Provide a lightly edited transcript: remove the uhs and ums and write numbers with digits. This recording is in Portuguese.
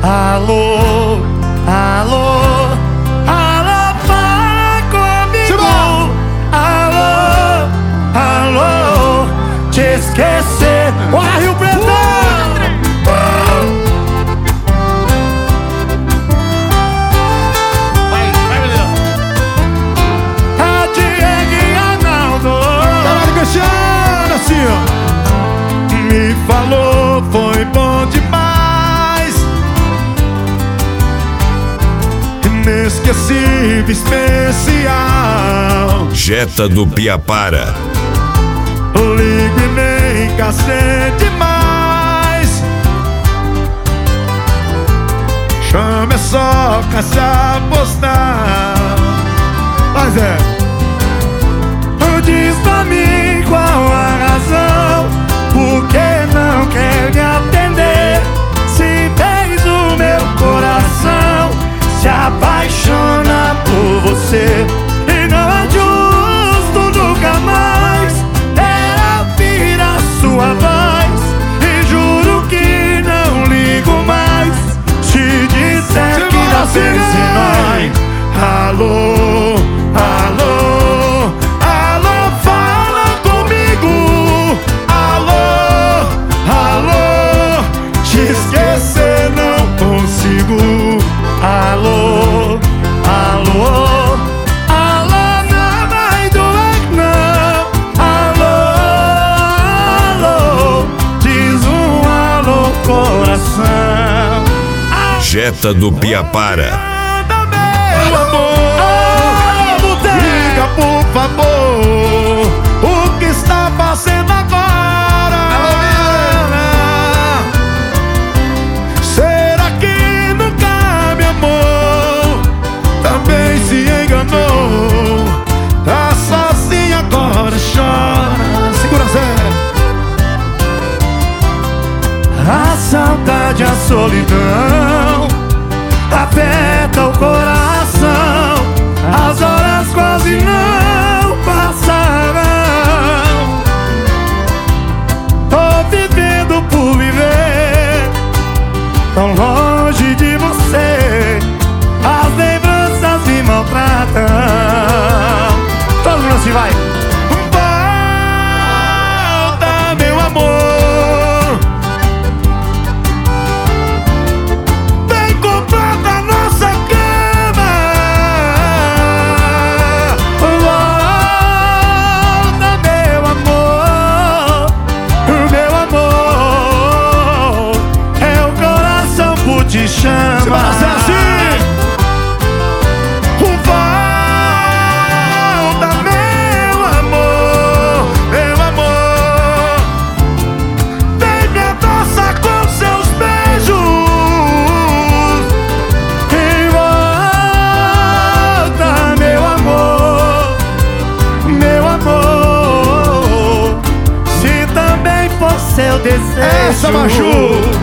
Alô, alô, alô, fala comigo. Alô, alô, te esquecer. Ó, Rio Preto! Vai, menino. A Diego e Arnaldo. Caralho, Cristiano, assim, ó. Me falou, foi bom demais. Inesquecível, especial. Jetta do Piapara. Ligo e nem cacete demais. Chama é só caixa postal. Mas é. Diz pra mim qual a razão, por que não quer me atender? Se tens o meu coração, se apaixona por você. E não é justo nunca mais ela vir a sua voz. E juro que não ligo mais se disser que não pensa em nós. Alô, alô, alô, fala comigo. Alô, alô, te esquecer não consigo. Alô, alô, alô, não vai doer não. Alô, alô, diz alô, coração. Jetta do Piapara. Meu amor, diga por favor o que está fazendo agora. Será que nunca me amou? Também se enganou. Tá sozinha agora, chora. Segura, Zé. A saudade, a solidão aperta o coração. As horas quase não passaram. Tô vivendo por viver, tão longe de você. As lembranças me maltratam. Todo mundo assim vai. Volta, meu amor. Te chama. Se vai ser assim. Volta, meu amor, meu amor. Vem me abraçar com seus beijos. E volta, meu amor, meu amor. Se também for seu desejo. Essa, Maju.